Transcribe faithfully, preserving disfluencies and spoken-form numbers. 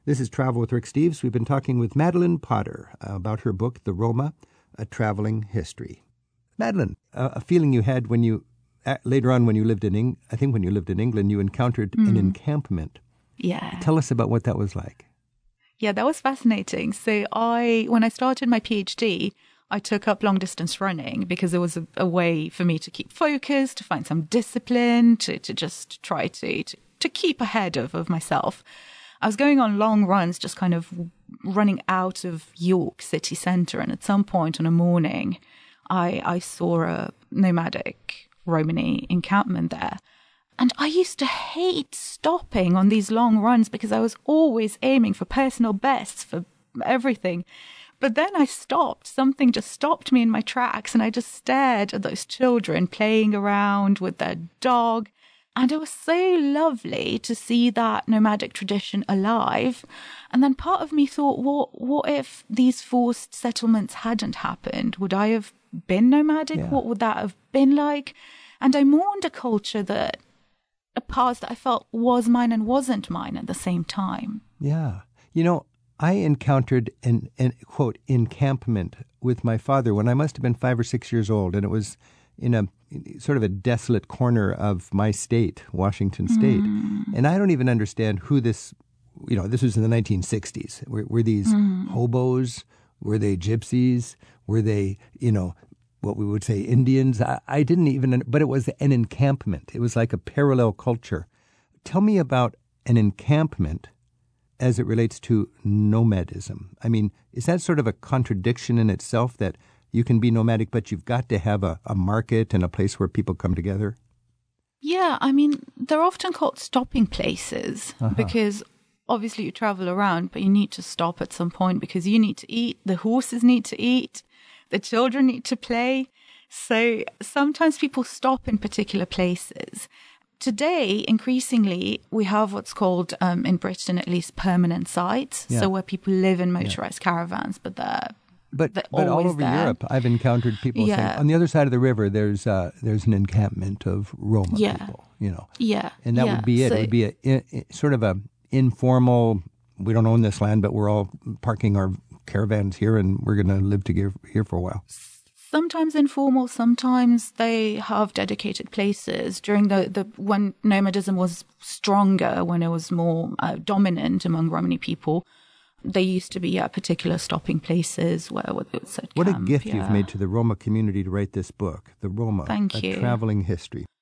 This is Travel with Rick Steves. We've been talking with Madeline Potter about her book, The Roma, A Traveling History. Madeline, uh, a feeling you had when you, uh, later on when you lived in, Eng- I think when you lived in England, you encountered mm. an encampment. Yeah. Tell us about what that was like. Yeah, that was fascinating. So I, when I started my PhD, I took up long distance running because it was a, a way for me to keep focused, to find some discipline, to, to just try to, to, to keep ahead of, of myself. I was going on long runs, just kind of running out of York city centre. And at some point on a morning, I, I saw a nomadic Romani encampment there. And I used to hate stopping on these long runs because I was always aiming for personal bests for everything. But then I stopped. Something just stopped me in my tracks. And I just stared at those children playing around with their dog. And it was so lovely to see that nomadic tradition alive. And then part of me thought, what, what if these forced settlements hadn't happened? Would I have been nomadic? Yeah. What would that have been like? And I mourned a culture that, a past that I felt was mine and wasn't mine at the same time. Yeah. You know, I encountered an, an, quote, encampment with my father when I must have been five or six years old. And it was in a sort of a desolate corner of my state, Washington State. Mm. And I don't even understand who this, you know, this was in the nineteen sixties. Were, were these mm. hobos? Were they gypsies? Were they, you know, what we would say Indians? I, I didn't even, but it was an encampment. It was like a parallel culture. Tell me about an encampment as it relates to nomadism. I mean, is that sort of a contradiction in itself that you can be nomadic, but you've got to have a, a market and a place where people come together? Yeah, I mean, they're often called stopping places uh-huh. because obviously you travel around, but you need to stop at some point because you need to eat, the horses need to eat, the children need to play. So sometimes people stop in particular places. Today, increasingly, we have what's called, um, in Britain at least, permanent sites. Yeah. So where people live in motorized yeah. caravans, but they're But They're but all over there. Europe, I've encountered people yeah. saying, on the other side of the river, there's uh, there's an encampment of Roma yeah. people, you know. Yeah. And that yeah. would be it. So, it would be a, a, a sort of a informal, we don't own this land, but we're all parking our caravans here and we're going to live together here for a while. Sometimes informal, sometimes they have dedicated places. During the, the when nomadism was stronger, when it was more uh, dominant among Romani people, there used to be yeah, particular stopping places where, where it said What camp, a gift yeah. you've made to the Roma community to write this book, The Roma, Thank A you. Traveling History.